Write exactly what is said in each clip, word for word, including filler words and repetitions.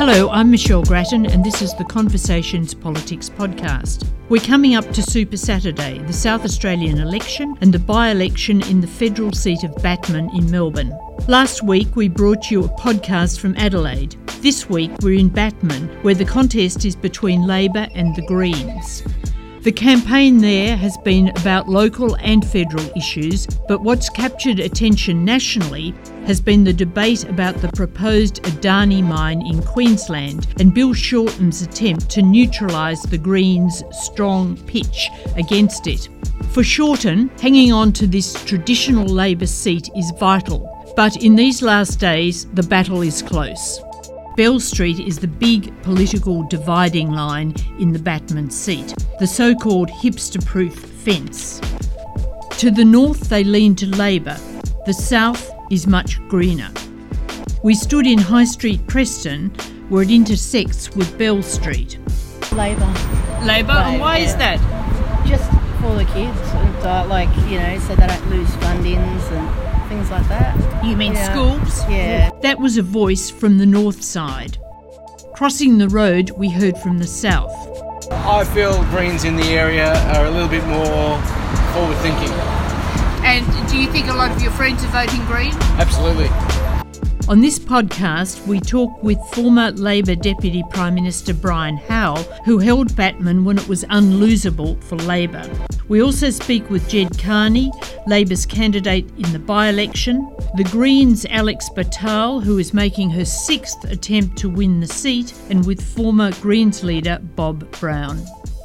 Hello, I'm Michelle Grattan and this is the Conversations Politics podcast. We're coming up to Super Saturday, the South Australian election and the by-election in the federal seat of Batman in Melbourne. Last week we brought you a podcast from Adelaide. This week we're in Batman, where the contest is between Labor and the Greens. The campaign there has been about local and federal issues, but what's captured attention nationally has been the debate about the proposed Adani mine in Queensland and Bill Shorten's attempt to neutralise the Greens' strong pitch against it. For Shorten, hanging on to this traditional Labor seat is vital, but in these last days the battle is close. Bell Street is the big political dividing line in the Batman seat, the so-called hipster-proof fence. To the north they lean to Labor, the south is much greener. We stood in High Street, Preston, where it intersects with Bell Street. Labor. Labor? And why yeah. is that? Just for the kids, and uh, like, you know, so they don't lose fundings and things like that. You mean yeah. schools? Yeah. That was a voice from the north side. Crossing the road, we heard from the south. I feel Greens in the area are a little bit more forward-thinking. And do you think a lot of your friends are voting Green? Absolutely. On this podcast, we talk with former Labor Deputy Prime Minister Brian Howe, who held Batman when it was unlosable for Labor. We also speak with Jed Carney, Labor's candidate in the by-election, the Greens' Alex Batal, who is making her sixth attempt to win the seat, and with former Greens leader Bob Brown.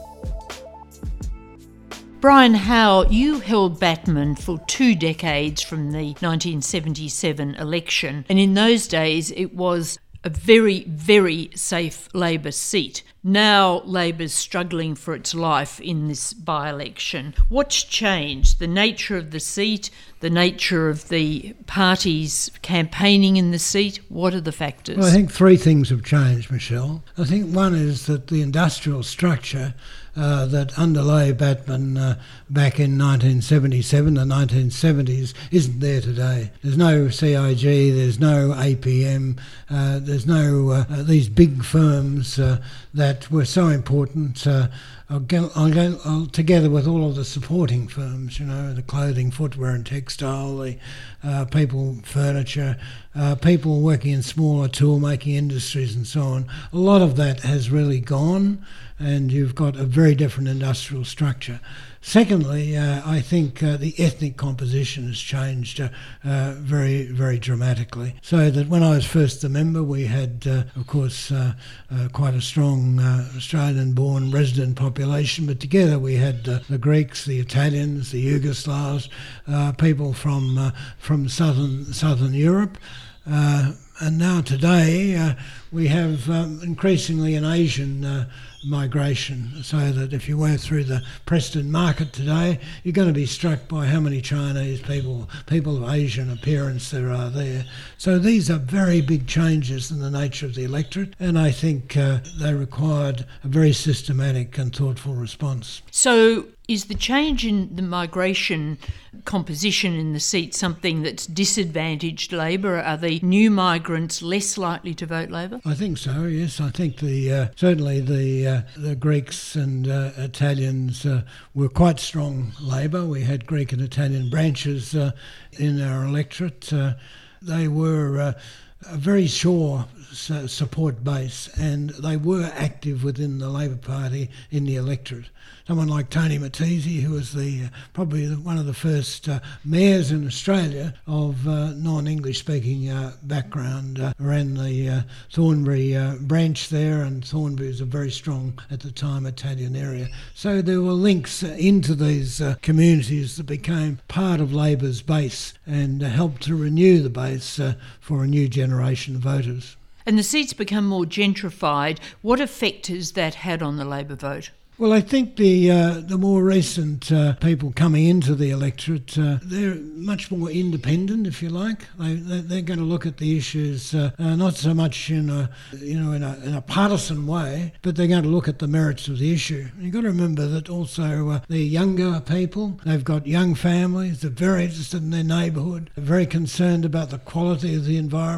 Brian Howe, you held Batman for two decades from the nineteen seventy-seven election, and in those days it was a very, very safe Labor seat. Now Labor's struggling for its life in this by-election. What's changed? The nature of the seat, the nature of the parties campaigning in the seat? What are the factors? Well, I think three things have changed, Michelle. I think one is that the industrial structure uh, that underlay Batman uh, back in nineteen seventy-seven, the nineteen seventies, isn't there today. There's no C I G, there's no A P M, uh, there's no uh, uh, these big firms uh, that were so important. Uh, I'll go, I'll go I'll, together with all of the supporting firms, you know, the clothing, footwear and textile, the uh, people, furniture, uh, people working in smaller tool-making industries and so on. A lot of that has really gone, and you've got a very different industrial structure. Secondly, uh, I think uh, the ethnic composition has changed uh, uh, very, very dramatically. So that when I was first a member, we had, uh, of course, uh, uh, quite a strong uh, Australian-born resident population, but together we had uh, the Greeks, the Italians, the Yugoslavs, uh, people from uh, from southern southern Europe. Uh, and now today uh, we have um, increasingly an Asian uh, migration, so that if you went through the Preston market today, you're going to be struck by how many Chinese people, people of Asian appearance there are there. So these are very big changes in the nature of the electorate, and I think uh, they required a very systematic and thoughtful response. So is the change in the migration composition in the seat something that's disadvantaged Labor? Are the new migrants less likely to vote Labor? I think so, yes. I think the uh, certainly the uh, the Greeks and uh, Italians uh, were quite strong Labor. We had Greek and Italian branches uh, in our electorate. Uh, they were uh, a very sure support base, and they were active within the Labor Party in the electorate. Someone like Tony Matese, who was the uh, probably the, one of the first uh, mayors in Australia of uh, non-English speaking uh, background, uh, ran the uh, Thornbury uh, branch there, and Thornbury was a very strong, at the time, Italian area. So there were links uh, into these uh, communities that became part of Labor's base and uh, helped to renew the base uh, for a new generation of voters. And the seats become more gentrified. What effect has that had on the Labor vote? Well, I think the uh, the more recent uh, people coming into the electorate, uh, they're much more independent, if you like. They, they're going to look at the issues uh, uh, not so much in a you know in a, in a partisan way, but they're going to look at the merits of the issue. And you've got to remember that also uh, they're younger people. They've got young families. They're very interested in their neighbourhood. They're very concerned about the quality of the environment.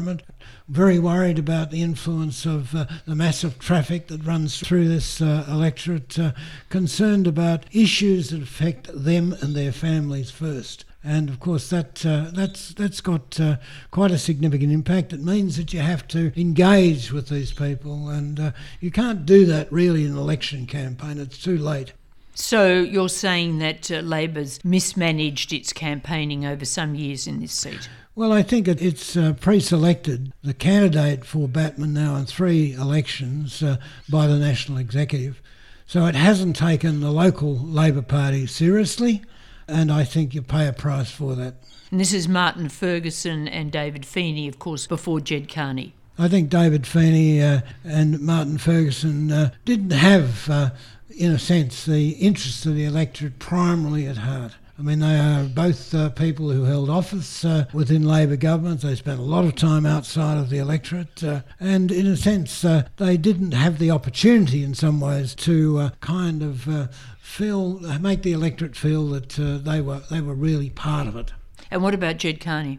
very worried about the influence of uh, the massive traffic that runs through this uh, electorate, uh, concerned about issues that affect them and their families first. And of course that uh, that's that's got uh, quite a significant impact. It means that you have to engage with these people, and uh, you can't do that really in an election campaign. It's too late. So you're saying that uh, Labor's mismanaged its campaigning over some years in this seat? Well, I think it, it's uh, pre-selected the candidate for Batman now in three elections uh, by the National Executive. So it hasn't taken the local Labor Party seriously, and I think you pay a price for that. And this is Martin Ferguson and David Feeney, of course, before Ged Kearney. I think David Feeney uh, and Martin Ferguson uh, didn't have, uh, in a sense, the interests of the electorate primarily at heart. I mean, they are both uh, people who held office uh, within Labor governments. They spent a lot of time outside of the electorate, uh, and in a sense, uh, they didn't have the opportunity in some ways to uh, kind of uh, feel, make the electorate feel that uh, they were they were really part of it. And what about Ged Kearney?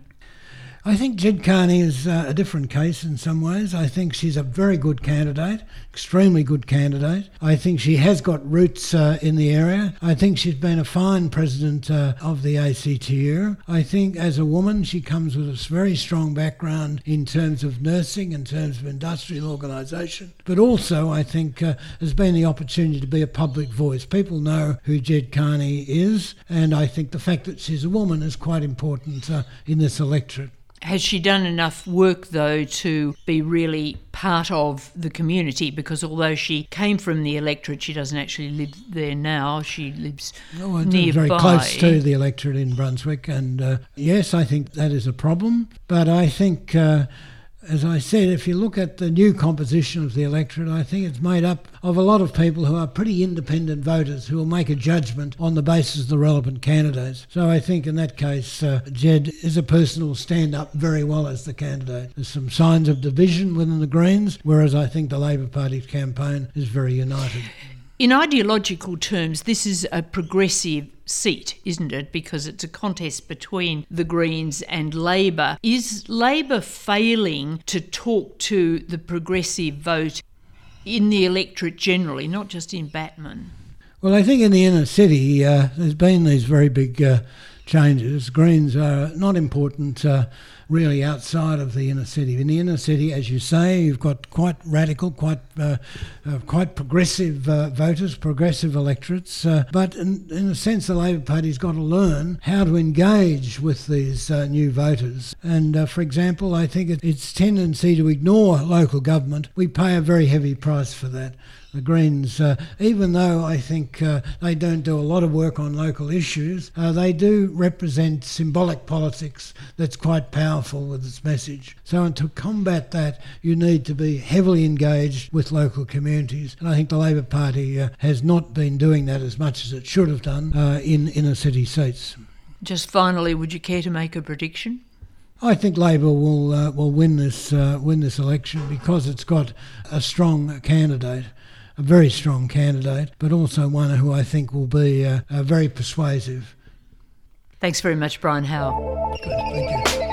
I think Ged Kearney is uh, a different case in some ways. I think she's a very good candidate, extremely good candidate. I think she has got roots uh, in the area. I think she's been a fine president uh, of the A C T U. I think as a woman she comes with a very strong background in terms of nursing, in terms of industrial organisation. But also I think uh, has been the opportunity to be a public voice. People know who Ged Kearney is, and I think the fact that she's a woman is quite important uh, in this electorate. Has she done enough work, though, to be really part of the community? Because although she came from the electorate, she doesn't actually live there now. She lives oh, nearby. Very close to the electorate in Brunswick. And uh, yes, I think that is a problem. But I think, uh, as I said, if you look at the new composition of the electorate, I think it's made up of a lot of people who are pretty independent voters who will make a judgment on the basis of the relevant candidates. So I think in that case, uh, Ged is a person who will stand up very well as the candidate. There's some signs of division within the Greens, whereas I think the Labor Party's campaign is very united. In ideological terms, this is a progressive seat, isn't it? Because it's a contest between the Greens and Labor. Is Labor failing to talk to the progressive vote in the electorate generally, not just in Batman? Well, I think in the inner city uh, there's been these very big uh, changes. Greens are not important uh, really outside of the inner city. In the inner city, as you say, you've got quite radical, quite uh, uh, quite progressive uh, voters, progressive electorates. Uh, but in, in a sense, the Labor Party's got to learn how to engage with these uh, new voters. And uh, for example, I think it, its tendency to ignore local government, we pay a very heavy price for that. The Greens, uh, even though I think uh, they don't do a lot of work on local issues, uh, they do represent symbolic politics that's quite powerful with its message. So to combat that, you need to be heavily engaged with local communities. And I think the Labor Party uh, has not been doing that as much as it should have done uh, in inner city seats. Just finally, would you care to make a prediction? I think Labor will uh, will win this uh, win this election because it's got a strong candidate. A very strong candidate, but also one who I think will be uh, uh, very persuasive. Thanks very much, Brian Howell. Good, thank you.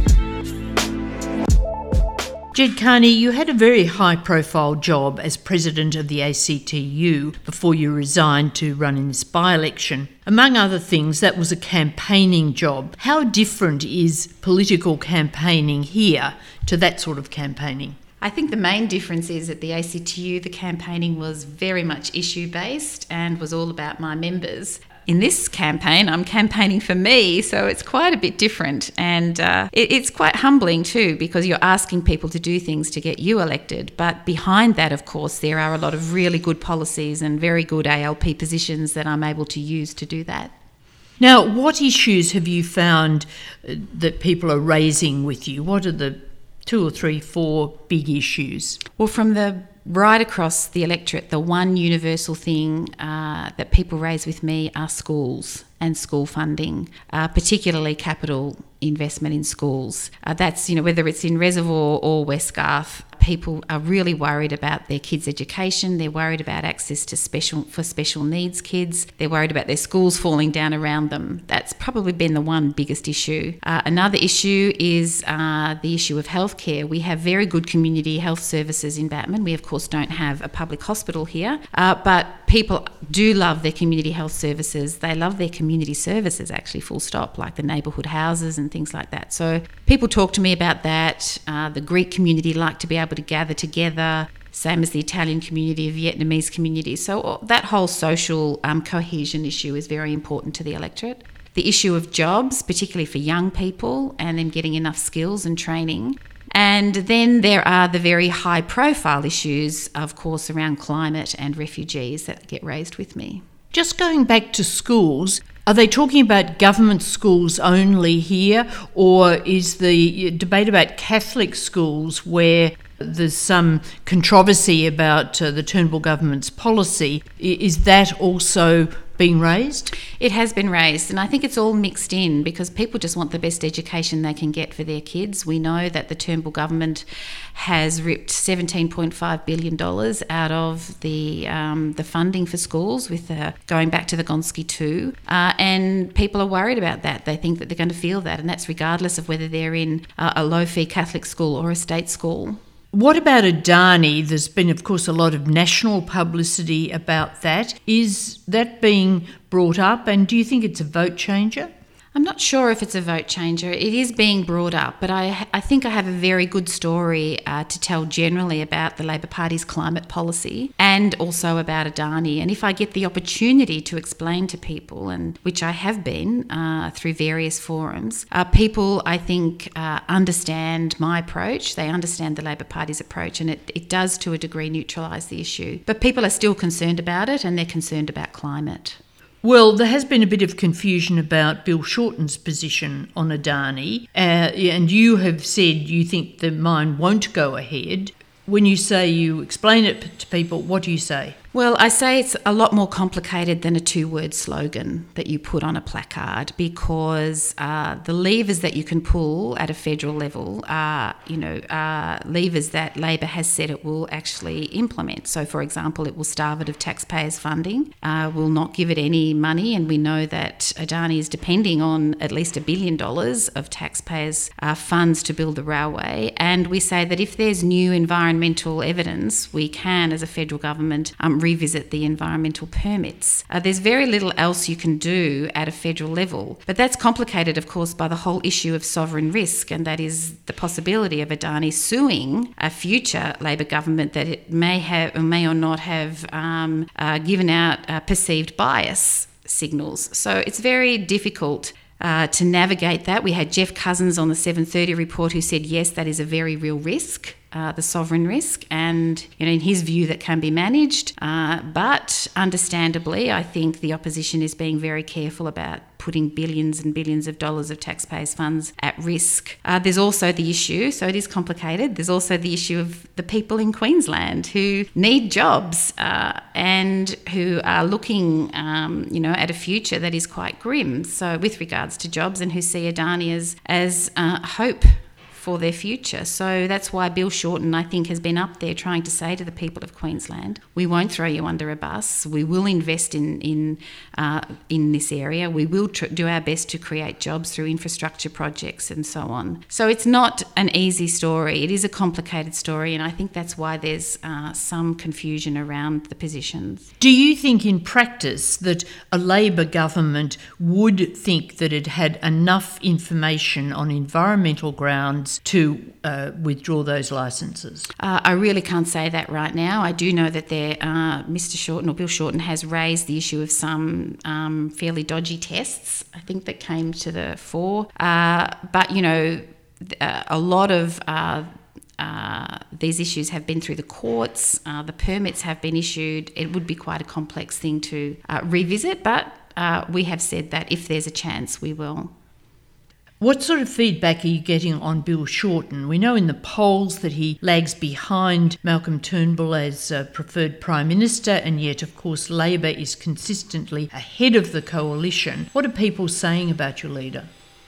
Ged Kearney, you had a very high-profile job as president of the A C T U before you resigned to run in this by-election. Among other things, that was a campaigning job. How different is political campaigning here to that sort of campaigning? I think the main difference is at the A C T U, the campaigning was very much issue-based and was all about my members. In this campaign, I'm campaigning for me, so it's quite a bit different. And uh, it, it's quite humbling too, because you're asking people to do things to get you elected. But behind that, of course, there are a lot of really good policies and very good A L P positions that I'm able to use to do that. Now, what issues have you found that people are raising with you? What are the two or three, four big issues? Well, from the right across the electorate, the one universal thing uh, that people raise with me are schools. and school funding, uh, particularly capital investment in schools. Uh, that's, you know, whether it's in Reservoir or West Garth, people are really worried about their kids' education. They're worried about access to special for special needs kids. They're worried about their schools falling down around them. That's probably been the one biggest issue. Uh, another issue is uh, the issue of healthcare. We have very good community health services in Batman. We, of course, don't have a public hospital here, uh, but people do love their community health services. They love their community services, actually, full stop, like the neighbourhood houses and things like that. So people talk to me about that. Uh, the Greek community like to be able to gather together, same as the Italian community, Vietnamese community. So that whole social um, cohesion issue is very important to the electorate. The issue of jobs, particularly for young people, and them getting enough skills and training. And then there are the very high profile issues, of course, around climate and refugees that get raised with me. Just going back to schools, are they talking about government schools only here, or is the debate about Catholic schools where there's some controversy about uh, the Turnbull government's policy, is that also being raised? It has been raised, and I think it's all mixed in because people just want the best education they can get for their kids. We know that the Turnbull government has ripped seventeen point five billion dollars out of the um, the funding for schools with uh, going back to the Gonski two, uh, and people are worried about that. They think that they're going to feel that, and that's regardless of whether they're in uh, a low-fee Catholic school or a state school. What about Adani? There's been, of course, a lot of national publicity about that. Is that being brought up, and do you think it's a vote changer? I'm not sure if it's a vote changer. It is being brought up, but I, I think I have a very good story uh, to tell generally about the Labor Party's climate policy and also about Adani. And if I get the opportunity to explain to people, and which I have been uh, through various forums, uh, people, I think, uh, understand my approach. They understand the Labor Party's approach, and it, it does, to a degree, neutralise the issue. But people are still concerned about it, and they're concerned about climate. Well, there has been a bit of confusion about Bill Shorten's position on Adani, uh, and you have said you think the mine won't go ahead. When you say you explain it to people, what do you say? Well, I say it's a lot more complicated than a two-word slogan that you put on a placard, because uh, the levers that you can pull at a federal level are, you know, are levers that Labor has said it will actually implement. So, for example, it will starve it of taxpayers' funding, uh, will not give it any money, and we know that Adani is depending on at least a billion dollars of taxpayers' uh, funds to build the railway. And we say that if there's new environmental evidence, we can, as a federal government, um, revisit the environmental permits. Uh, there's very little else you can do at a federal level, but that's complicated, of course, by the whole issue of sovereign risk, and that is the possibility of Adani suing a future Labor government that it may have or may or not have um, uh, given out uh, perceived bias signals. So it's very difficult Uh, to navigate that. We had Jeff Cousins on the seven thirty report who said, yes, that is a very real risk, uh, the sovereign risk, and you know, in his view that can be managed. Uh, but understandably, I think the opposition is being very careful about putting billions and billions of dollars of taxpayers' funds at risk. Uh, there's also the issue, so it is complicated, there's also the issue of the people in Queensland who need jobs uh, and who are looking um, you know, at a future that is quite grim. So with regards to jobs, and who see Adani as, as uh, hope for their future. So that's why Bill Shorten, I think, has been up there trying to say to the people of Queensland, we won't throw you under a bus. We will invest in in uh, in this area. We will tr- do our best to create jobs through infrastructure projects and so on. So it's not an easy story. It is a complicated story, and I think that's why there's uh, some confusion around the positions. Do you think in practice that a Labor government would think that it had enough information on environmental grounds to uh, withdraw those licences? Uh, I really can't say that right now. I do know that there, uh, Mister Shorten, or Bill Shorten, has raised the issue of some um, fairly dodgy tests, I think, that came to the fore. Uh, but, you know, uh, a lot of uh, uh, these issues have been through the courts. Uh, the permits have been issued. It would be quite a complex thing to uh, revisit, but uh, we have said that if there's a chance, we will. What sort of feedback are you getting on Bill Shorten? We know in the polls that he lags behind Malcolm Turnbull as uh, preferred Prime Minister, and yet, of course, Labor is consistently ahead of the coalition. What are people saying about your leader?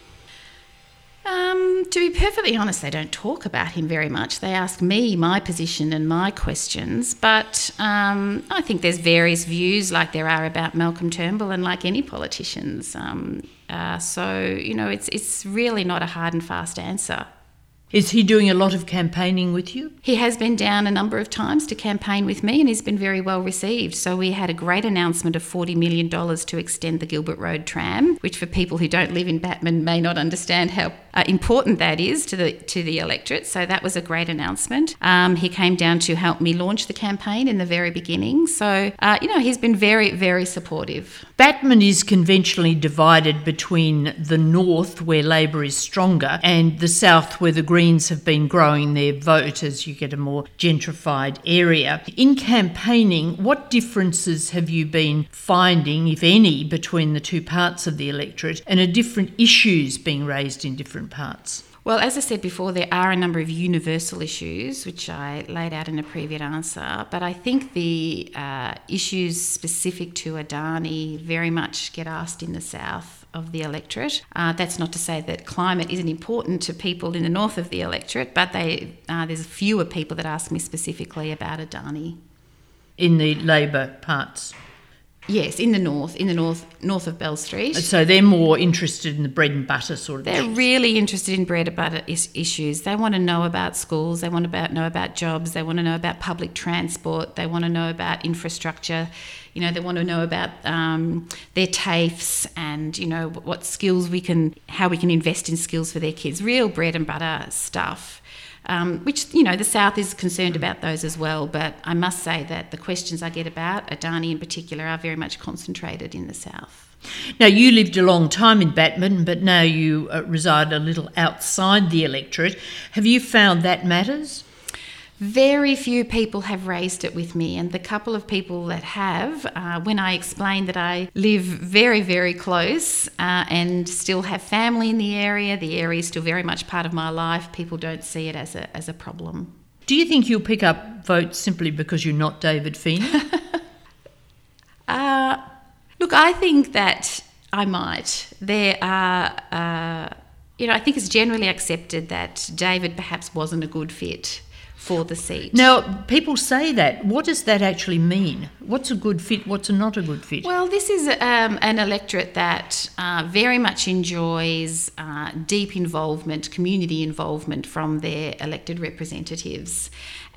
Um, to be perfectly honest, they don't talk about him very much. They ask me my position and my questions, but um, I think there's various views like there are about Malcolm Turnbull and like any politicians. Um, uh, so, you know, it's it's really not a hard and fast answer. Is he doing a lot of campaigning with you? He has been down a number of times to campaign with me, and he's been very well received. So we had a great announcement of forty million dollars to extend the Gilbert Road tram, which for people who don't live in Batman may not understand how uh, important that is to the to the electorate. So that was a great announcement. Um, he came down to help me launch the campaign in the very beginning. So, uh, you know, he's been very, very supportive. Batman is conventionally divided between the north, where Labor is stronger, and the south, where the Greens have been growing their vote as you get a more gentrified area. In campaigning, what differences have you been finding, if any, between the two parts of the electorate, and are different issues being raised in different parts? Well, as I said before, there are a number of universal issues, which I laid out in a previous answer, but I think the uh, issues specific to Adani very much get asked in the south of the electorate. Uh, that's not to say that climate isn't important to people in the north of the electorate, but they uh, there's fewer people that ask me specifically about Adani. In the Labor parts? Yes, in the north, in the north north of Bell Street. So they're more interested in the bread and butter sort of They're issues. really interested in bread and butter is- issues. They want to know about schools, they want to about, know about jobs, they want to know about public transport, they want to know about infrastructure, you know, they want to know about um, their TAFEs and, you know, what skills we can, how we can invest in skills for their kids, real bread and butter stuff. Um, which, you know, the South is concerned about those as well, but I must say that the questions I get about Adani in particular are very much concentrated in the South. Now, you lived a long time in Batman, but now you uh, reside a little outside the electorate. Have you found that matters? Very few people have raised it with me, and the couple of people that have, uh, when I explained that I live very, very close uh, and still have family in the area, the area is still very much part of my life, people don't see it as a as a problem. Do you think you'll pick up votes simply because you're not David Feeney? uh, look, I think that I might. There are, uh, you know, I think it's generally accepted that David perhaps wasn't a good fit for the seat. Now, people say that. What does that actually mean? What's a good fit? What's a not a good fit? Well, this is um, an electorate that uh, very much enjoys uh, deep involvement, community involvement from their elected representatives.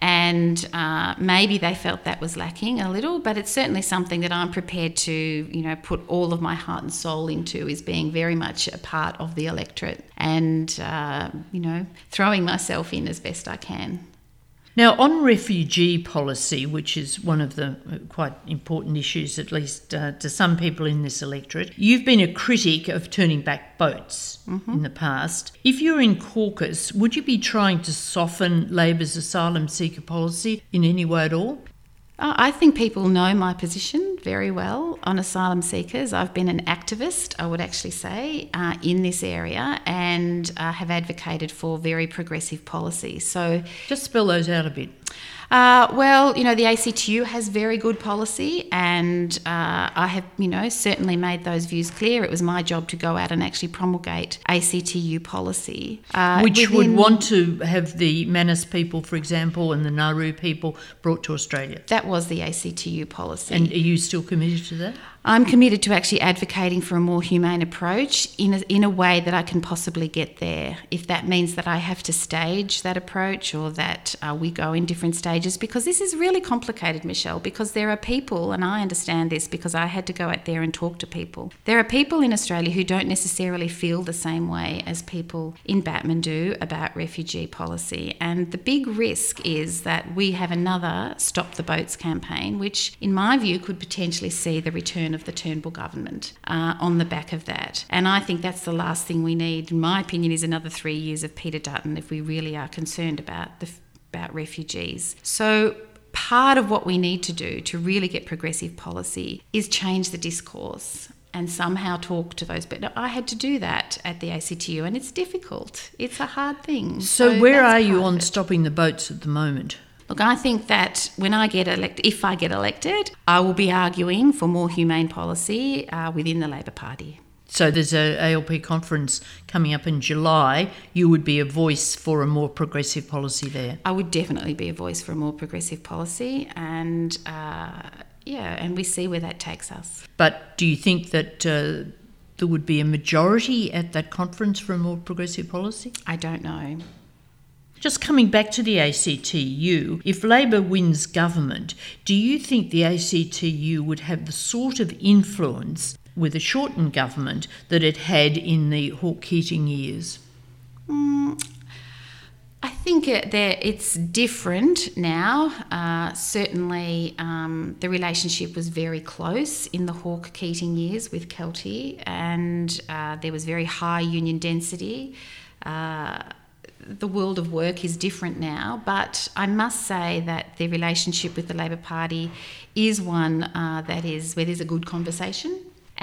And uh, maybe they felt that was lacking a little, but it's certainly something that I'm prepared to, you know, put all of my heart and soul into, is being very much a part of the electorate and, uh, you know, throwing myself in as best I can. Now, on refugee policy, which is one of the quite important issues, at least uh, to some people in this electorate, you've been a critic of turning back boats mm-hmm. in the past. If you're in caucus, would you be trying to soften Labor's asylum seeker policy in any way at all? Uh, I think people know my position very well on asylum seekers. I've been an activist, I would actually say, uh, in this area and uh, have advocated for very progressive policy. So, just spell those out a bit. Uh, well, you know, the A C T U has very good policy, and uh, I have, you know, certainly made those views clear. It was my job to go out and actually promulgate A C T U policy. Uh, Which within, would want to have the Manus people, for example, and the Nauru people brought to Australia. That was the A C T U policy. And are you still committed to that? I'm committed to actually advocating for a more humane approach in a, in a way that I can possibly get there. If that means that I have to stage that approach, or that uh, we go in different stages, because this is really complicated, Michelle, because there are people, and I understand this because I had to go out there and talk to people. There are people in Australia who don't necessarily feel the same way as people in Batman do about refugee policy. And the big risk is that we have another Stop the Boats campaign, which in my view could potentially see the return of the Turnbull government uh, on the back of that. And I think that's the last thing we need, in my opinion, is another three years of Peter Dutton if we really are concerned about the about refugees. So part of what we need to do to really get progressive policy is change the discourse. and somehow talk to those. But I had to do that at the A C T U, and it's difficult. It's a hard thing. So, so where are you part on of it. stopping the boats at the moment? Look, I think that when I get elected, if I get elected, I will be arguing for more humane policy uh, within the Labor Party. So there's a A L P conference coming up in July. You would be a voice for a more progressive policy there. I would definitely be a voice for a more progressive policy, and uh, yeah, and we see where that takes us. But do you think that uh, there would be a majority at that conference for a more progressive policy? I don't know. Just coming back to the A C T U, if Labor wins government, do you think the A C T U would have the sort of influence with a shortened government that it had in the Hawke-Keating years? Mm, I think it, there, it's different now. Uh, certainly um, the relationship was very close in the Hawke-Keating years with Kelty, and uh, there was very high union density. Uh, the world of work is different now, but I must say that the relationship with the Labor Party is one uh, that is where there's a good conversation.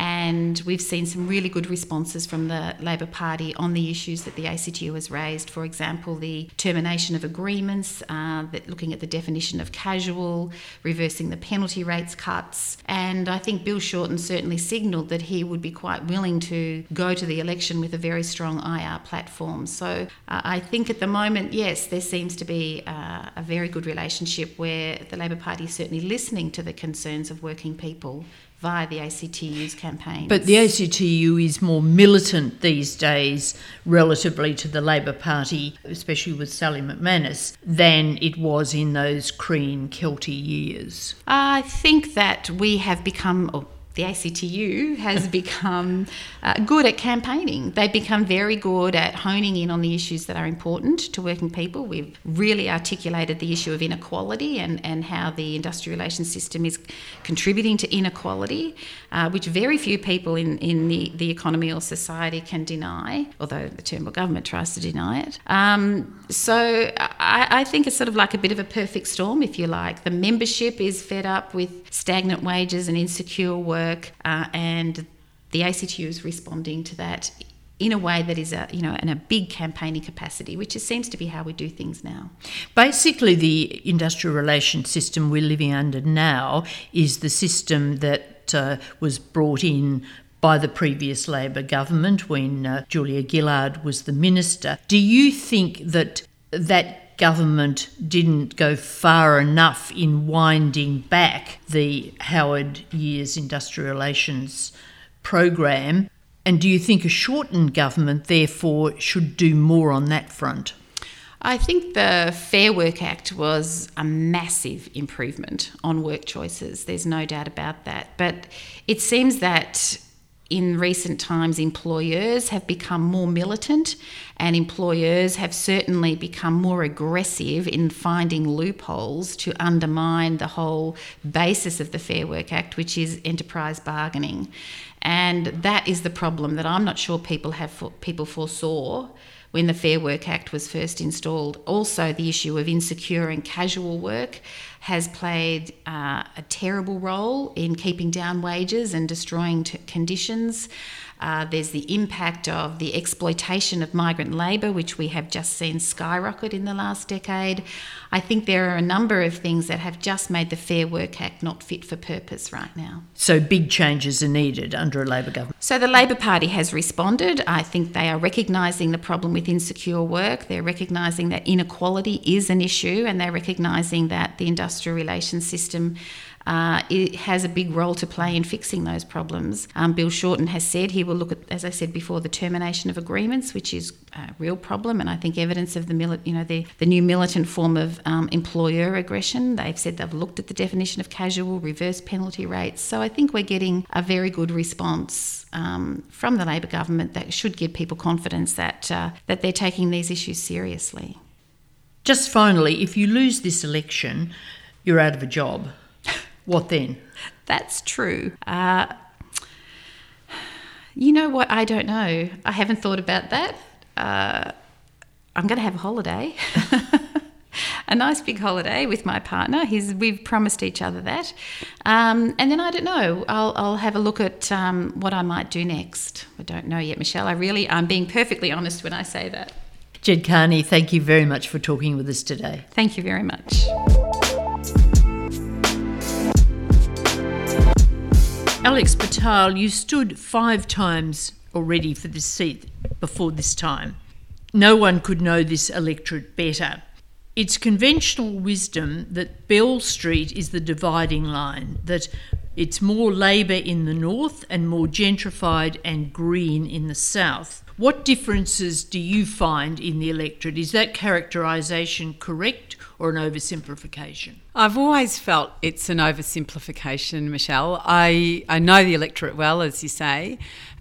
And we've seen some really good responses from the Labor Party on the issues that the A C T U has raised. For example, the termination of agreements, uh, that looking at the definition of casual, reversing the penalty rates cuts. And I think Bill Shorten certainly signalled that he would be quite willing to go to the election with a very strong I R platform. So uh, I think at the moment, yes, there seems to be uh, a very good relationship where the Labor Party is certainly listening to the concerns of working people via the A C T U's campaigns. But the A C T U is more militant these days relatively to the Labor Party, especially with Sally McManus, than it was in those Crean Kelty years. I think that we have become... Oh, the A C T U has become uh, good at campaigning. They've become very good at honing in on the issues that are important to working people. We've really articulated the issue of inequality and, and how the industrial relations system is contributing to inequality, uh, which very few people in, in the, the economy or society can deny, although the Turnbull government tries to deny it. Um, so I, I think it's sort of like a bit of a perfect storm, if you like. The membership is fed up with stagnant wages and insecure work. Uh, and the A C T U is responding to that in a way that is a, you know, in a big campaigning capacity, which is, seems to be how we do things now. Basically, the industrial relations system we're living under now is the system that uh, was brought in by the previous Labor government when uh, Julia Gillard was the minister. Do you think that that government didn't go far enough in winding back the Howard Years Industrial Relations program? And do you think a shortened government, therefore, should do more on that front? I think the Fair Work Act was a massive improvement on work choices. There's no doubt about that. But it seems that in recent times, employers have become more militant, and employers have certainly become more aggressive in finding loopholes to undermine the whole basis of the Fair Work Act, which is enterprise bargaining. And that is the problem that I'm not sure people have people foresaw when the Fair Work Act was first installed. Also, the issue of insecure and casual work has played uh, a terrible role in keeping down wages and destroying t- conditions. Uh, there's the impact of the exploitation of migrant labour, which we have just seen skyrocket in the last decade. I think there are a number of things that have just made the Fair Work Act not fit for purpose right now. So big changes are needed under a Labor government. So the Labor Party has responded. I think they are recognising the problem with insecure work. They're recognising that inequality is an issue, and they're recognising that the industrial relations system Uh, it has a big role to play in fixing those problems. Um, Bill Shorten has said he will look at, as I said before, the termination of agreements, which is a real problem, and I think evidence of the mili- you know the, the new militant form of um, employer aggression. They've said they've looked at the definition of casual, reverse penalty rates. So I think we're getting a very good response um, from the Labor government that should give people confidence that uh, that they're taking these issues seriously. Just finally, if you lose this election, you're out of a job. What then? That's true. Uh, you know what? I don't know. I haven't thought about that. Uh, I'm going to have a holiday. a nice big holiday with my partner. He's, we've promised each other that. Um, and then I don't know, I'll, I'll have a look at um, what I might do next. I don't know yet, Michelle. I really, I'm being perfectly honest when I say that. Ged Kearney, thank you very much for talking with us today. Thank you very much. Alex Patal, you stood five times already for this seat before this time. No one could know this electorate better. It's conventional wisdom that Bell Street is the dividing line, that it's more Labor in the north and more gentrified and Green in the south. What differences do you find in the electorate? Is that characterisation correct or an oversimplification? I've always felt it's an oversimplification, Michelle. I, I know the electorate well, as you say,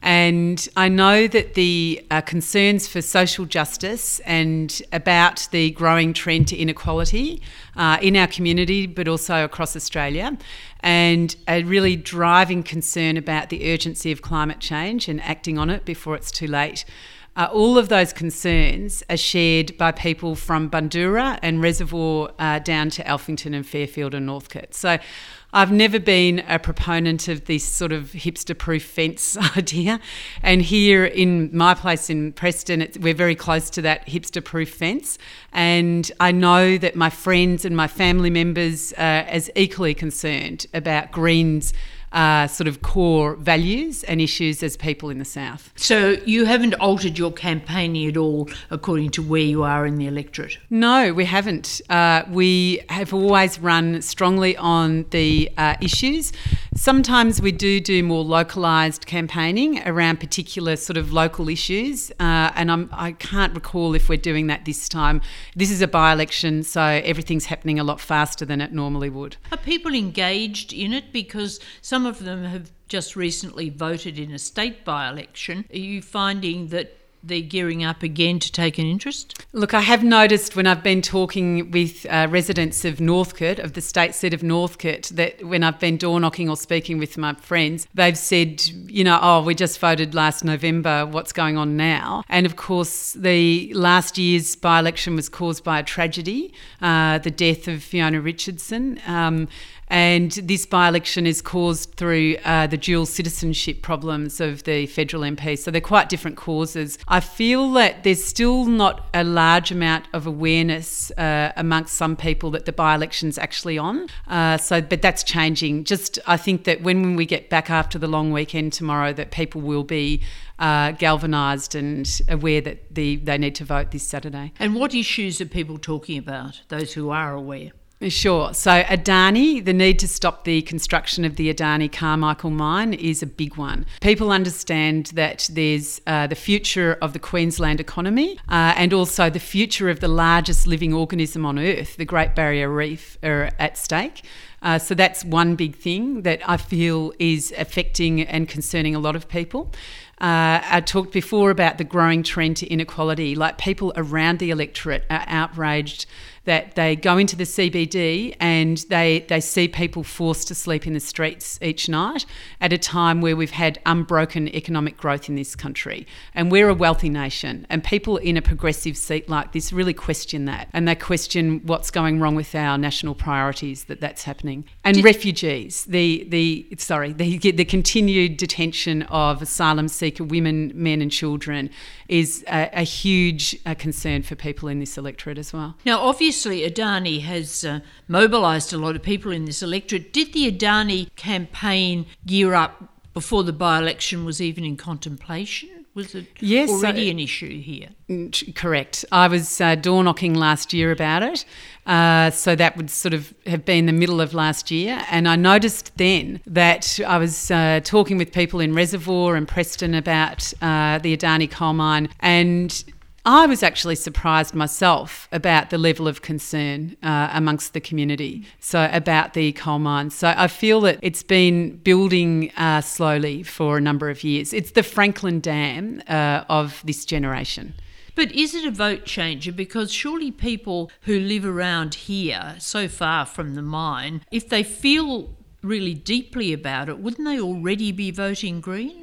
and I know that the uh, concerns for social justice and about the growing trend to inequality uh, in our community, but also across Australia, and a really driving concern about the urgency of climate change and acting on it before it's too late. Uh, all of those concerns are shared by people from Bundoora and Reservoir uh, down to Alphington and Fairfield and Northcote. So I've never been a proponent of this sort of hipster-proof fence idea. And here in my place in Preston, it's, we're very close to that hipster-proof fence. And I know that my friends and my family members are as equally concerned about Greens Uh, sort of core values and issues as people in the south. So you haven't altered your campaigning at all according to where you are in the electorate? No, we haven't. Uh, we have always run strongly on the uh, issues. Sometimes we do do more localised campaigning around particular sort of local issues, uh, and I'm, I can't recall if we're doing that this time. This is a by-election, so everything's happening a lot faster than it normally would. Are people engaged in it? Because some of them have just recently voted in a state by-election. Are you finding that they're gearing up again to take an interest? Look, I have noticed when I've been talking with uh, residents of Northcote, of the state seat of Northcote, that when I've been door knocking or speaking with my friends, they've said, you know, oh, we just voted last November, what's going on now? And of course, the last year's by-election was caused by a tragedy, uh, the death of Fiona Richardson. Um, And this by-election is caused through uh, the dual citizenship problems of the federal M Ps. So they're quite different causes. I feel that there's still not a large amount of awareness uh, amongst some people that the by-election's actually on. Uh, so, but that's changing. Just, I think that when we get back after the long weekend tomorrow, that people will be uh, galvanised and aware that the, they need to vote this Saturday. And what issues are people talking about, those who are aware? Sure. So Adani, the need to stop the construction of the Adani Carmichael mine is a big one. People understand that there's uh, the future of the Queensland economy uh, and also the future of the largest living organism on Earth, the Great Barrier Reef, are at stake. Uh, so that's one big thing that I feel is affecting and concerning a lot of people. Uh, I talked before about the growing trend to inequality. Like, people around the electorate are outraged that they go into the C B D and they, they see people forced to sleep in the streets each night at a time where we've had unbroken economic growth in this country. And we're a wealthy nation, and people in a progressive seat like this really question that, and they question what's going wrong with our national priorities that that's happening. And Did- refugees, the the sorry, the, the continued detention of asylum seeker women, men and children is a, a huge uh, concern for people in this electorate as well. Now, obviously, Adani has uh, mobilised a lot of people in this electorate. Did the Adani campaign gear up before the by-election was even in contemplation? Was it yes, already so, an issue here? Correct. I was uh, door knocking last year about it. Uh, so that would sort of have been the middle of last year. And I noticed then that I was uh, talking with people in Reservoir and Preston about uh, the Adani coal mine, and I was actually surprised myself about the level of concern uh, amongst the community, so about the coal mine. So I feel that it's been building uh, slowly for a number of years. It's the Franklin Dam uh, of this generation. But is it a vote changer? Because surely people who live around here, so far from the mine, if they feel really deeply about it, wouldn't they already be voting Green?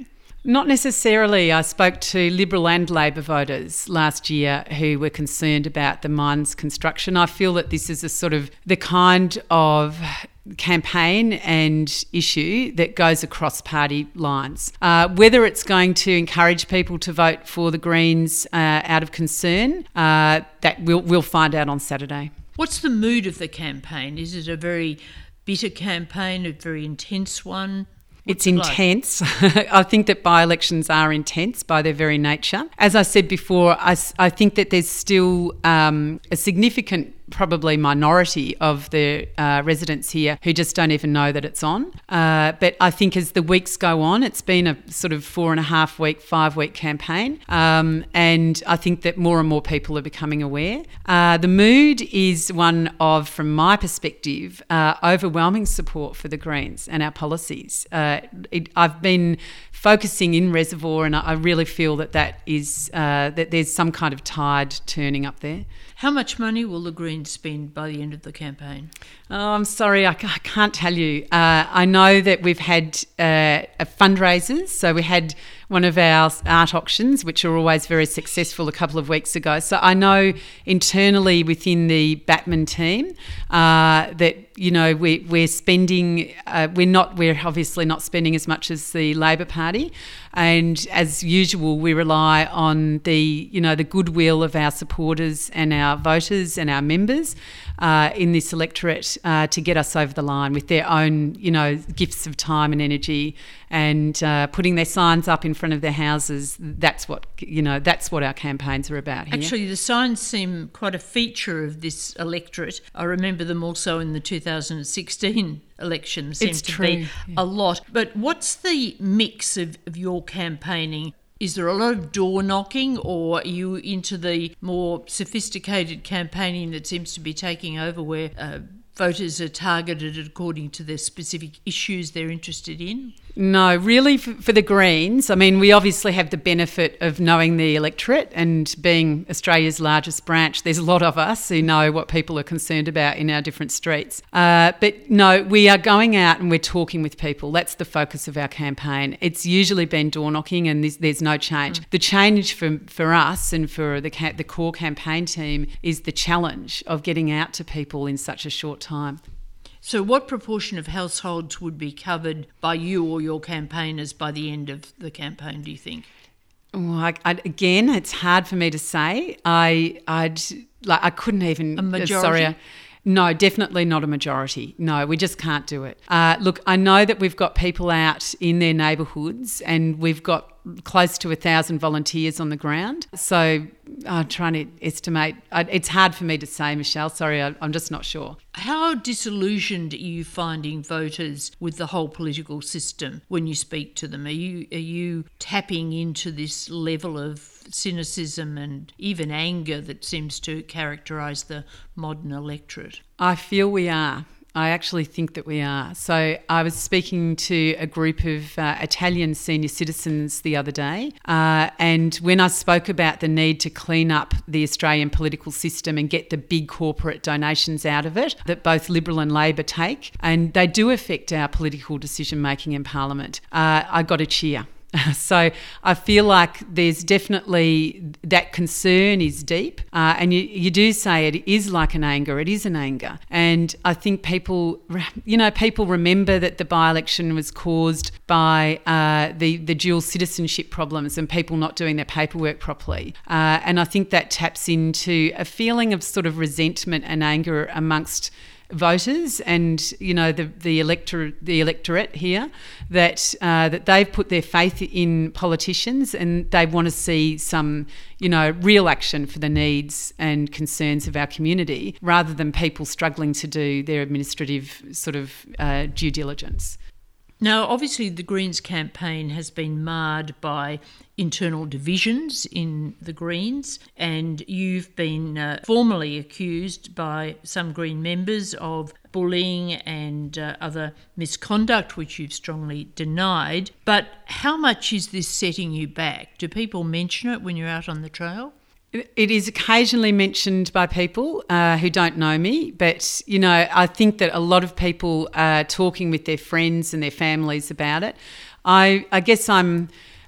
Not necessarily. I spoke to Liberal and Labor voters last year who were concerned about the mine's construction. I feel that this is a sort of the kind of campaign and issue that goes across party lines. Uh, whether it's going to encourage people to vote for the Greens uh, out of concern, uh, that we'll, we'll find out on Saturday. What's the mood of the campaign? Is it a very bitter campaign, a very intense one? What's it's it intense. Like? I think that by-elections are intense by their very nature. As I said before, I, I think that there's still um, a significant probably minority of the uh, residents here who just don't even know that it's on. Uh, but I think as the weeks go on, it's been a sort of four and a half week, five week campaign. Um, and I think that more and more people are becoming aware. Uh, the mood is one of, from my perspective, uh, overwhelming support for the Greens and our policies. Uh, it, I've been focusing in Reservoir, and I really feel that that is uh, that there's some kind of tide turning up there. How much money will the Greens spend by the end of the campaign? Oh, I'm sorry, I, I can't tell you. Uh, I know that we've had uh, fundraisers. So we had one of our art auctions, which are always very successful, a couple of weeks ago. So I know internally within the Batman team uh, that, you know, we, we're spending, uh, we're not, we're obviously not spending as much as the Labor Party. And as usual, we rely on the, you know, the goodwill of our supporters and our voters and our members uh, in this electorate uh, to get us over the line with their own, you know, gifts of time and energy, and uh, putting their signs up in front of their houses. That's what, you know, that's what our campaigns are about here. Actually, the signs seem quite a feature of this electorate. I remember them also in the two thousand sixteen election. Seems it's to true. be Yeah. a lot. But what's the mix of, of your campaigning? Is there a lot of door knocking, or are you into the more sophisticated campaigning that seems to be taking over, where uh, voters are targeted according to the specific issues they're interested in? No, really for, for the Greens, I mean, we obviously have the benefit of knowing the electorate and being Australia's largest branch. There's a lot of us who know what people are concerned about in our different streets. Uh, but no, we are going out and we're talking with people. That's the focus of our campaign. It's usually been door knocking, and there's, there's no change. Mm. The change for, for us and for the, ca- the core campaign team is the challenge of getting out to people in such a short time. So what proportion of households would be covered by you or your campaigners by the end of the campaign, do you think? Well, I, I, again, it's hard for me to say. I, I'd like I couldn't even. A majority? Sorry, no, definitely not a majority. No, we just can't do it. Uh, look, I know that we've got people out in their neighbourhoods, and we've got close to a thousand volunteers on the ground. So I'm trying to estimate. It's hard for me to say, Michelle. Sorry, I'm just not sure. How disillusioned are you finding voters with the whole political system when you speak to them? Are you are you tapping into this level of cynicism and even anger that seems to characterise the modern electorate? I feel we are. I actually think that we are. So I was speaking to a group of uh, Italian senior citizens the other day, uh, and when I spoke about the need to clean up the Australian political system and get the big corporate donations out of it that both Liberal and Labor take, and they do affect our political decision-making in Parliament, uh, I got a cheer. So I feel like there's definitely that concern is deep, uh, and you, you do say it is like an anger. It is an anger, and I think people, you know, people remember that the by-election was caused by uh, the the dual citizenship problems and people not doing their paperwork properly, uh, and I think that taps into a feeling of sort of resentment and anger amongst voters and, you know, the the electorate the electorate here, that uh, that they've put their faith in politicians and they want to see some, you know, real action for the needs and concerns of our community, rather than people struggling to do their administrative sort of uh, due diligence. Now, obviously, the Greens campaign has been marred by internal divisions in the Greens, and you've been uh, formally accused by some Green members of bullying and uh, other misconduct, which you've strongly denied. But how much is this setting you back? Do people mention it when you're out on the trail? It is occasionally mentioned by people uh, who don't know me, but, you know, I think that a lot of people are talking with their friends and their families about it. I, I guess I'm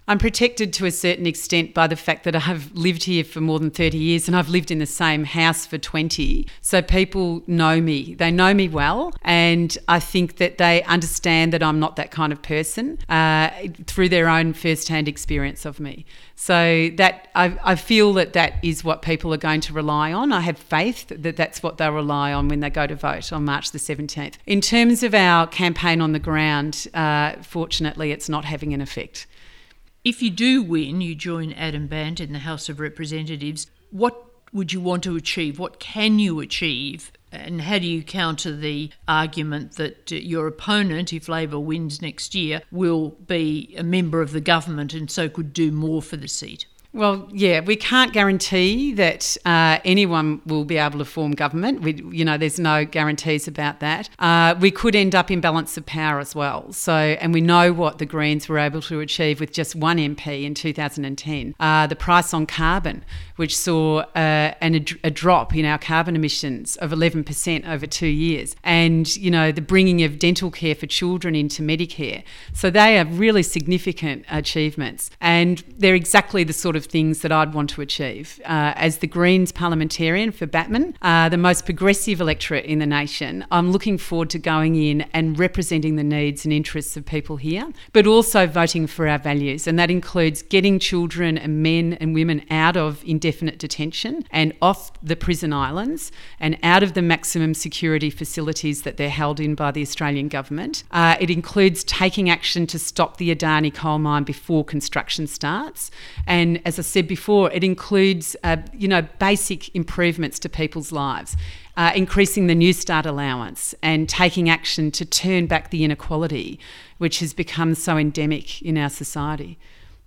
I'm protected to a certain extent by the fact that I've lived here for more than thirty years and I've lived in the same house for twenty. So people know me. They know me well, and I think that they understand that I'm not that kind of person uh, through their own first-hand experience of me. So that I, I feel that that is what people are going to rely on. I have faith that that's what they'll rely on when they go to vote on March the seventeenth. In terms of our campaign on the ground, uh, fortunately, it's not having an effect. If you do win, you join Adam Bandt in the House of Representatives. What would you want to achieve? What can you achieve? And how do you counter the argument that uh, your opponent, if Labor wins next year, will be a member of the government and so could do more for the seat? Well, yeah, we can't guarantee that uh, anyone will be able to form government. We, you know, there's no guarantees about that. Uh, we could end up in balance of power as well. So, and we know what the Greens were able to achieve with just one M P in two thousand ten. Uh, the price on carbon, which saw uh, an, a drop in our carbon emissions of eleven percent over two years. And, you know, the bringing of dental care for children into Medicare. So they are really significant achievements. And they're exactly the sort of things that I'd want to achieve. Uh, as the Greens parliamentarian for Batman, uh, the most progressive electorate in the nation, I'm looking forward to going in and representing the needs and interests of people here, but also voting for our values. And that includes getting children and men and women out of indefinite detention and off the prison islands and out of the maximum security facilities that they're held in by the Australian government. Uh, it includes taking action to stop the Adani coal mine before construction starts. And as I said before, it includes, uh, you know, basic improvements to people's lives, uh, increasing the New Start allowance and taking action to turn back the inequality, which has become so endemic in our society.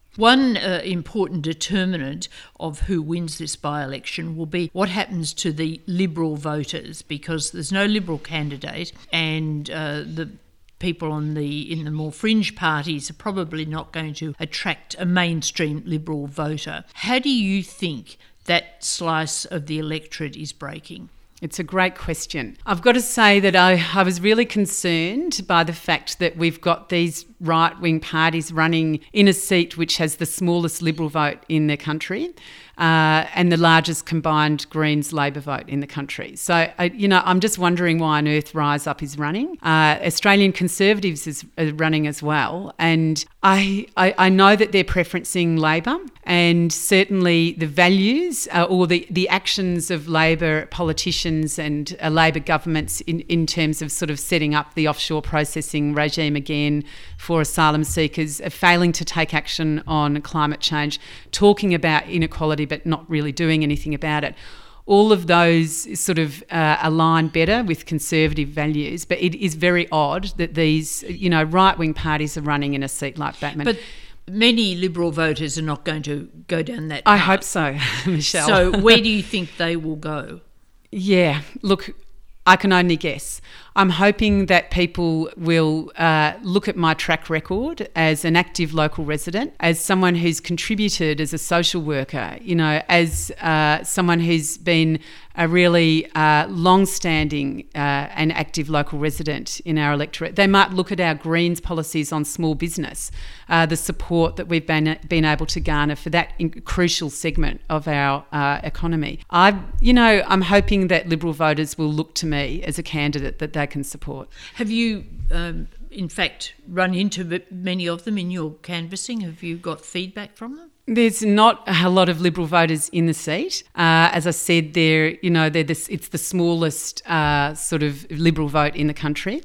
One uh, important determinant of who wins this by-election will be what happens to the Liberal voters, because there's no Liberal candidate and uh, the people on the in the more fringe parties are probably not going to attract a mainstream Liberal voter. How do you think that slice of the electorate is breaking? It's a great question. I've got to say that I, I was really concerned by the fact that we've got these right-wing parties running in a seat which has the smallest Liberal vote in the country. Uh, and the largest combined Greens-Labor vote in the country. So, I, you know, I'm just wondering why on earth Rise Up is running. Uh, Australian Conservatives is uh, running as well. And I, I, I know that they're preferencing Labor, and certainly the values uh, or the, the actions of Labor politicians and uh, Labor governments in, in terms of sort of setting up the offshore processing regime again for asylum seekers, are failing to take action on climate change, talking about inequality but not really doing anything about it. All of those sort of uh, align better with conservative values, but it is very odd that these, you know, right-wing parties are running in a seat like Batman. But many Liberal voters are not going to go down that path. I hope so, Michelle. So where do you think they will go? Yeah, look, I can only guess. I'm hoping that people will uh, look at my track record as an active local resident, as someone who's contributed as a social worker, you know, as uh, someone who's been a really uh, long-standing uh, and active local resident in our electorate. They might look at our Greens policies on small business, uh, the support that we've been been able to garner for that in- crucial segment of our uh, economy. I, you know, I'm hoping that Liberal voters will look to me as a candidate that they can support. Have you, um, in fact, run into many of them in your canvassing? Have you got feedback from them? There's not a lot of Liberal voters in the seat. Uh, as I said, they're, you know, they're this, it's the smallest uh, sort of Liberal vote in the country.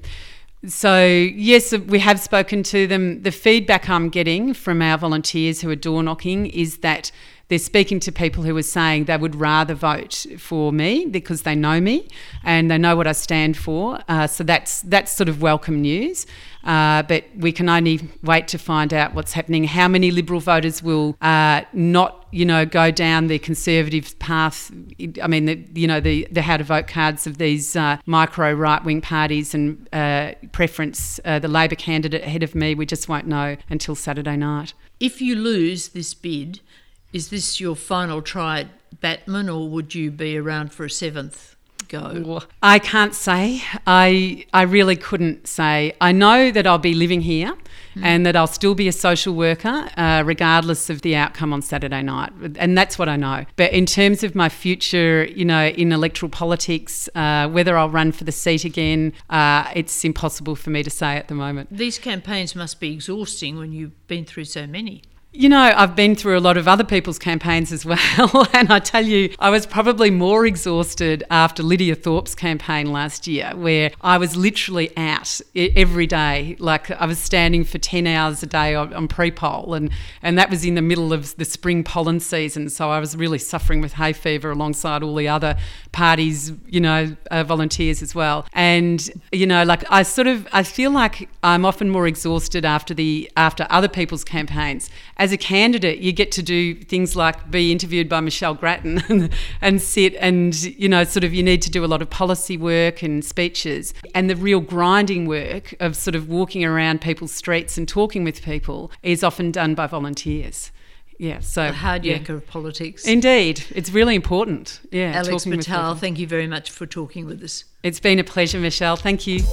So, yes, we have spoken to them. The feedback I'm getting from our volunteers who are door knocking is that they're speaking to people who are saying they would rather vote for me because they know me and they know what I stand for. Uh, so that's that's sort of welcome news. Uh, but we can only wait to find out what's happening. How many Liberal voters will uh, not, you know, go down the Conservative path? I mean, the, you know, the, the how to vote cards of these uh, micro right-wing parties and uh, preference uh, the Labor candidate ahead of me. We just won't know until Saturday night. If you lose this bid, is this your final try at Batman, or would you be around for a seventh go? I can't say. I I really couldn't say. I know that I'll be living here and that I'll still be a social worker uh, regardless of the outcome on Saturday night. And that's what I know. But in terms of my future, you know, in electoral politics, uh, whether I'll run for the seat again, uh, it's impossible for me to say at the moment. These campaigns must be exhausting when you've been through so many. You know, I've been through a lot of other people's campaigns as well, and I tell you, I was probably more exhausted after Lydia Thorpe's campaign last year, where I was literally out every day. Like, I was standing for ten hours a day on, on pre-poll, and, and that was in the middle of the spring pollen season, so I was really suffering with hay fever alongside all the other parties, you know, uh, volunteers as well. And, you know, like, I sort of, I feel like I'm often more exhausted after the after other people's campaigns. As a candidate, you get to do things like be interviewed by Michelle Grattan and, and sit and, you know, sort of you need to do a lot of policy work and speeches. And the real grinding work of sort of walking around people's streets and talking with people is often done by volunteers. Yeah, so... The hard yeah. yakka of politics. Indeed. It's really important. Yeah, Alex talking with Patel, people. thank you very much for talking with us. It's been a pleasure, Michelle. Thank you.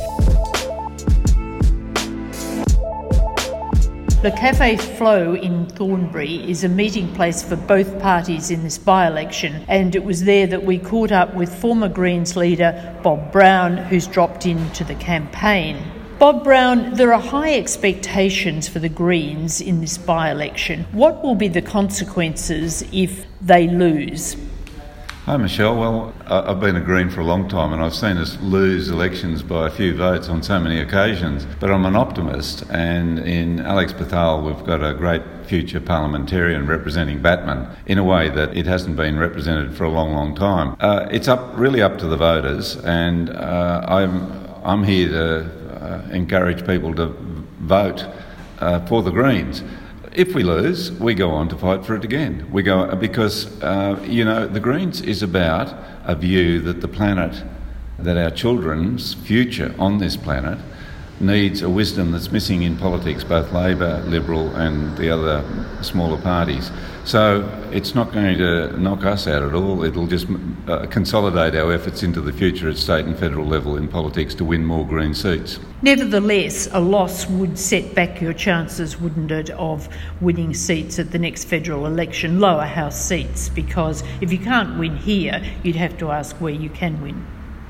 The Cafe Flow in Thornbury is a meeting place for both parties in this by-election, and it was there that we caught up with former Greens leader Bob Brown, who's dropped into the campaign. Bob Brown, there are high expectations for the Greens in this by-election. What will be the consequences if they lose? Hi Michelle, well I've been a Green for a long time and I've seen us lose elections by a few votes on so many occasions, but I'm an optimist, and in Alex Patel we've got a great future parliamentarian representing Batman in a way that it hasn't been represented for a long, long time. Uh, it's up really up to the voters, and uh, I'm, I'm here to uh, encourage people to vote uh, for the Greens. If we lose, we go on to fight for it again. We go because, uh, you know, the Greens is about a view that the planet, that our children's future on this planet needs a wisdom that's missing in politics, both Labor, Liberal and the other smaller parties. So it's not going to knock us out at all. It'll just uh, consolidate our efforts into the future at state and federal level in politics to win more Green seats. Nevertheless, a loss would set back your chances, wouldn't it, of winning seats at the next federal election, lower house seats, because if you can't win here, you'd have to ask where you can win.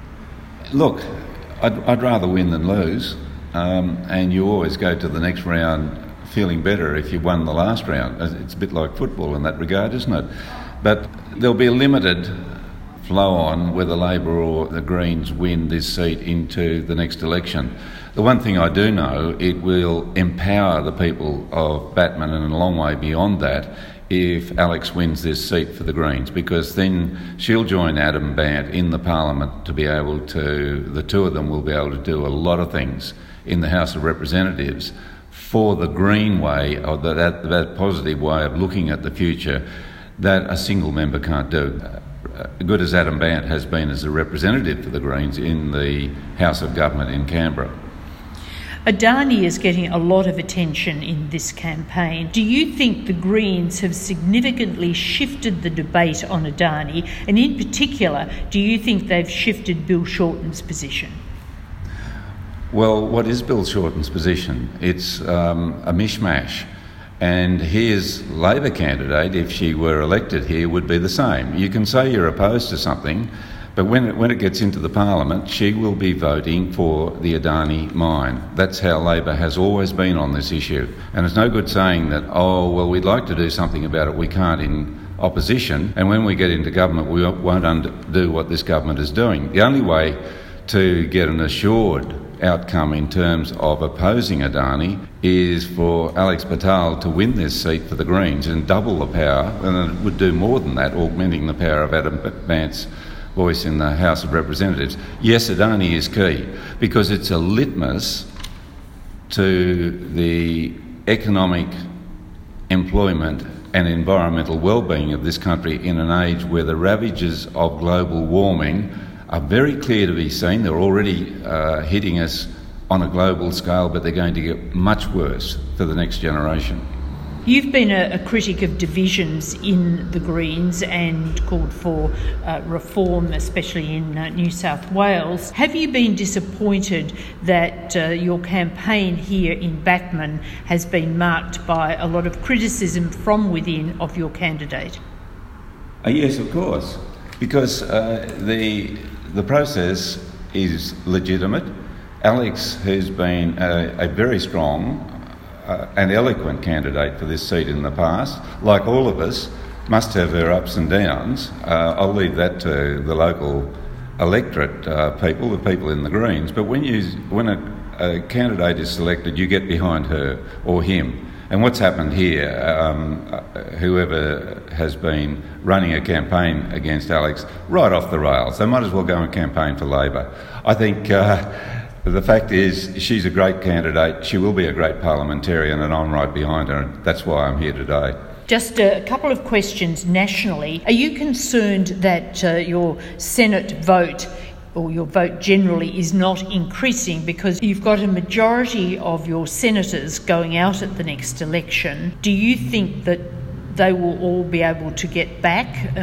Look, I'd, I'd rather win than lose, um, and you always go to the next round feeling better if you won the last round. It's a bit like football in that regard, isn't it? But there'll be a limited flow on whether Labor or the Greens win this seat into the next election. The one thing I do know, it will empower the people of Batman and a long way beyond that if Alex wins this seat for the Greens, because then she'll join Adam Bandt in the Parliament to be able to, the two of them will be able to do a lot of things in the House of Representatives for the green way, or that, that positive way of looking at the future that a single member can't do. Uh, good as Adam Bandt has been as a representative for the Greens in the House of Government in Canberra. Adani is getting a lot of attention in this campaign. Do you think the Greens have significantly shifted the debate on Adani, and in particular, do you think they've shifted Bill Shorten's position? Well, what is Bill Shorten's position? It's um, a mishmash. And his Labor candidate, if she were elected here, would be the same. You can say you're opposed to something, but when it, when it gets into the Parliament, she will be voting for the Adani mine. That's how Labor has always been on this issue. And it's no good saying that, oh, well, we'd like to do something about it, we can't in opposition, and when we get into government, we won't undo what this government is doing. The only way to get an assured outcome in terms of opposing Adani is for Alex Patel to win this seat for the Greens and double the power, and it would do more than that, augmenting the power of Adam Bandt's voice in the House of Representatives. Yes, Adani is key because it's a litmus to the economic, employment and environmental well-being of this country in an age where the ravages of global warming are very clear to be seen. They're already uh, hitting us on a global scale, but they're going to get much worse for the next generation. You've been a, a critic of divisions in the Greens and called for uh, reform, especially in uh, New South Wales. Have you been disappointed that uh, your campaign here in Batman has been marked by a lot of criticism from within of your candidate? Uh, yes, of course, because uh, the the process is legitimate. Alex, who's been a, a very strong Uh, an eloquent candidate for this seat in the past, like all of us, must have her ups and downs. Uh, I'll leave that to the local electorate uh, people, the people in the Greens. But when you when a, a candidate is selected, you get behind her or him. And what's happened here, um, uh, whoever has been running a campaign against Alex, right off the rails, they might as well go and campaign for Labor. I think uh, the fact is, she's a great candidate, she will be a great parliamentarian, and I'm right behind her, and that's why I'm here today. Just a couple of questions nationally. Are you concerned that uh, your Senate vote, or your vote generally, is not increasing because you've got a majority of your senators going out at the next election? Do you think that they will all be able to get back? Uh,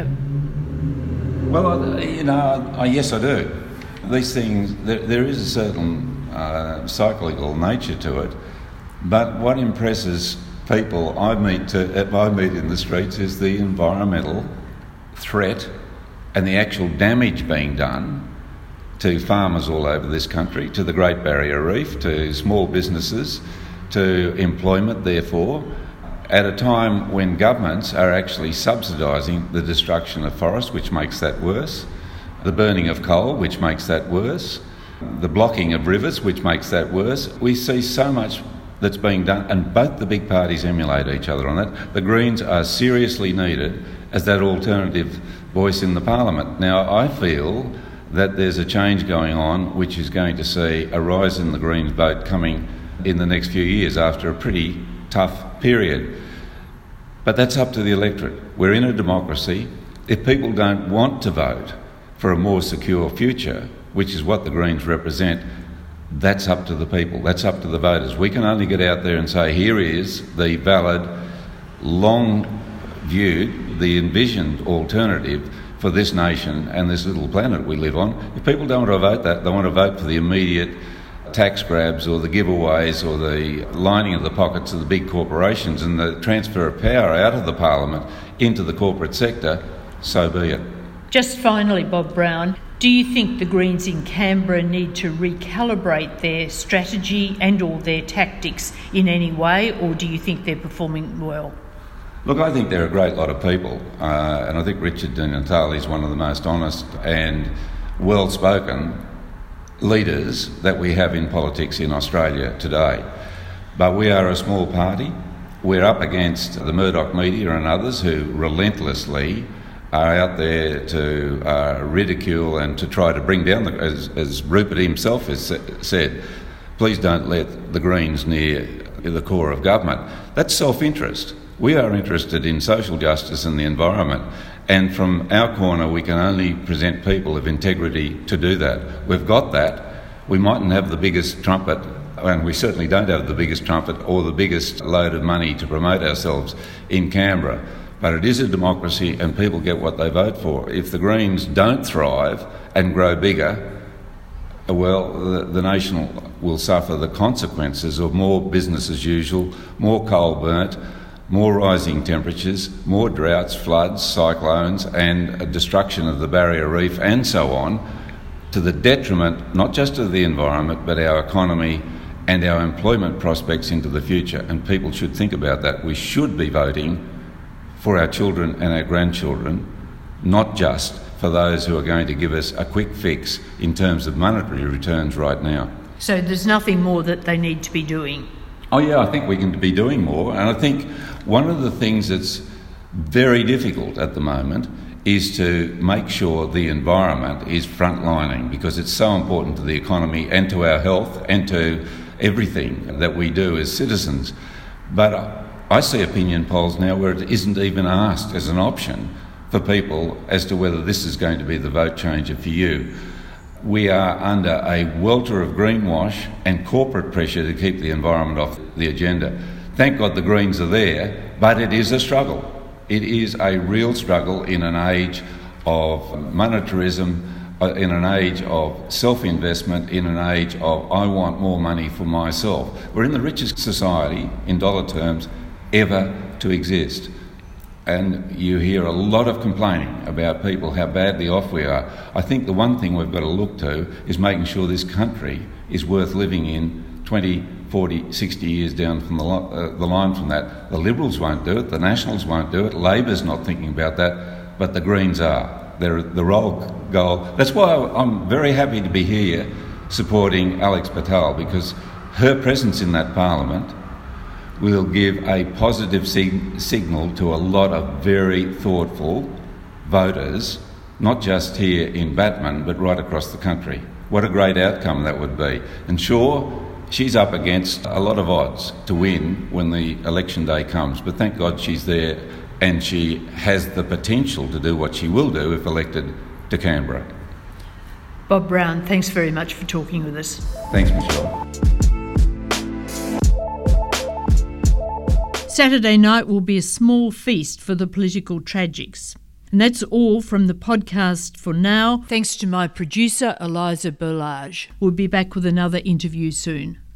well, you know, I, yes I do. These things, there, there is a certain uh, cyclical nature to it, but what impresses people I meet to, I meet in the streets is the environmental threat and the actual damage being done to farmers all over this country, to the Great Barrier Reef, to small businesses, to employment, therefore, at a time when governments are actually subsidising the destruction of forests, which makes that worse, the burning of coal, which makes that worse, the blocking of rivers, which makes that worse. We see so much that's being done, and both the big parties emulate each other on that. The Greens are seriously needed as that alternative voice in the Parliament. Now, I feel that there's a change going on which is going to see a rise in the Greens vote coming in the next few years after a pretty tough period. But that's up to the electorate. We're in a democracy. If people don't want to vote for a more secure future, which is what the Greens represent, that's up to the people, that's up to the voters. We can only get out there and say, here is the valid, long-viewed, the envisioned alternative for this nation and this little planet we live on. If people don't want to vote that, they want to vote for the immediate tax grabs or the giveaways or the lining of the pockets of the big corporations and the transfer of power out of the Parliament into the corporate sector, so be it. Just finally, Bob Brown, do you think the Greens in Canberra need to recalibrate their strategy and or their tactics in any way, or do you think they're performing well? Look, I think they're a great lot of people, uh, and I think Richard Di Natale is one of the most honest and well-spoken leaders that we have in politics in Australia today. But we are a small party. We're up against the Murdoch media and others who relentlessly are out there to uh, ridicule and to try to bring down, the, as, as Rupert himself has said, please don't let the Greens near the core of government. That's self-interest. We are interested in social justice and the environment, and from our corner we can only present people of integrity to do that. We've got that. We mightn't have the biggest trumpet, and we certainly don't have the biggest trumpet or the biggest load of money to promote ourselves in Canberra. But it is a democracy and people get what they vote for. If the Greens don't thrive and grow bigger, well, the, the nation will suffer the consequences of more business as usual, more coal burnt, more rising temperatures, more droughts, floods, cyclones, and a destruction of the barrier reef and so on, to the detriment not just of the environment but our economy and our employment prospects into the future. And people should think about that. We should be voting for our children and our grandchildren, not just for those who are going to give us a quick fix in terms of monetary returns right now. So there's nothing more that they need to be doing? Oh yeah, I think we can be doing more, and I think one of the things that's very difficult at the moment is to make sure the environment is frontlining, because it's so important to the economy and to our health and to everything that we do as citizens. But I see opinion polls now where it isn't even asked as an option for people as to whether this is going to be the vote changer for you. We are under a welter of greenwash and corporate pressure to keep the environment off the agenda. Thank God the Greens are there, but it is a struggle. It is a real struggle in an age of monetarism, uh, in an age of self-investment, in an age of I want more money for myself. We're in the richest society, in dollar terms, ever to exist. And you hear a lot of complaining about people, how badly off we are. I think the one thing we've got to look to is making sure this country is worth living in twenty, forty, sixty years down from the, uh, the line from that. The Liberals won't do it, the Nationals won't do it, Labor's not thinking about that, but the Greens are. They're the roll goal. That's why I'm very happy to be here supporting Alex Patel, because her presence in that parliament will give a positive sig- signal to a lot of very thoughtful voters, not just here in Batman, but right across the country. What a great outcome that would be. And sure, she's up against a lot of odds to win when the election day comes, but thank God she's there and she has the potential to do what she will do if elected to Canberra. Bob Brown, thanks very much for talking with us. Thanks, Michelle. Saturday night will be a small feast for the political tragics. And that's all from the podcast for now. Thanks to my producer, Eliza Berlage. We'll be back with another interview soon.